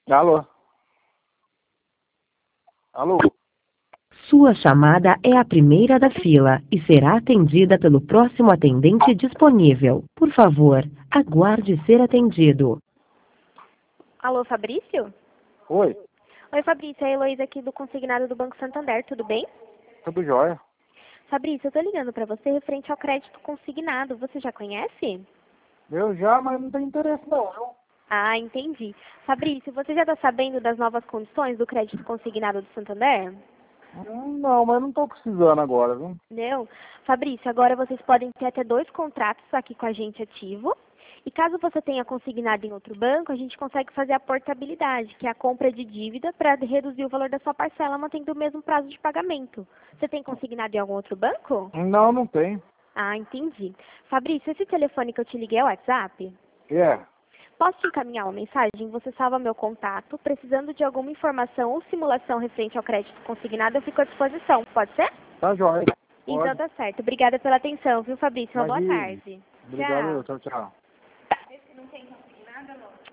Alô? Alô? Sua chamada é a primeira da fila e será atendida pelo próximo atendente disponível. Por favor, aguarde ser atendido. Alô, Fabrício? Oi? Oi, Fabrício, é a Heloísa aqui do Consignado do Banco Santander, tudo bem? Tudo jóia? Fabrício, eu tô ligando pra você referente ao crédito consignado, você já conhece? Eu já, mas não tem interesse não, viu? Ah, entendi. Fabrício, você já tá sabendo das novas condições do crédito consignado do Santander? Não, mas não tô precisando agora, viu? Não. Fabrício, agora vocês podem ter até 2 contratos aqui com a gente ativo. E caso você tenha consignado em outro banco, a gente consegue fazer a portabilidade, que é a compra de dívida para reduzir o valor da sua parcela, mantendo o mesmo prazo de pagamento. Você tem consignado em algum outro banco? Não, não tem. Ah, entendi. Fabrício, esse telefone que eu te liguei é o WhatsApp? É, Posso te encaminhar uma mensagem? Você salva meu contato. Precisando de alguma informação ou simulação referente ao crédito consignado, eu fico à disposição. Pode ser? tá jóia. Então Pode. tá certo. Obrigada pela atenção, viu, Fabrício? Uma boa Imagine. tarde. Obrigado, Tchau. tchau, tchau.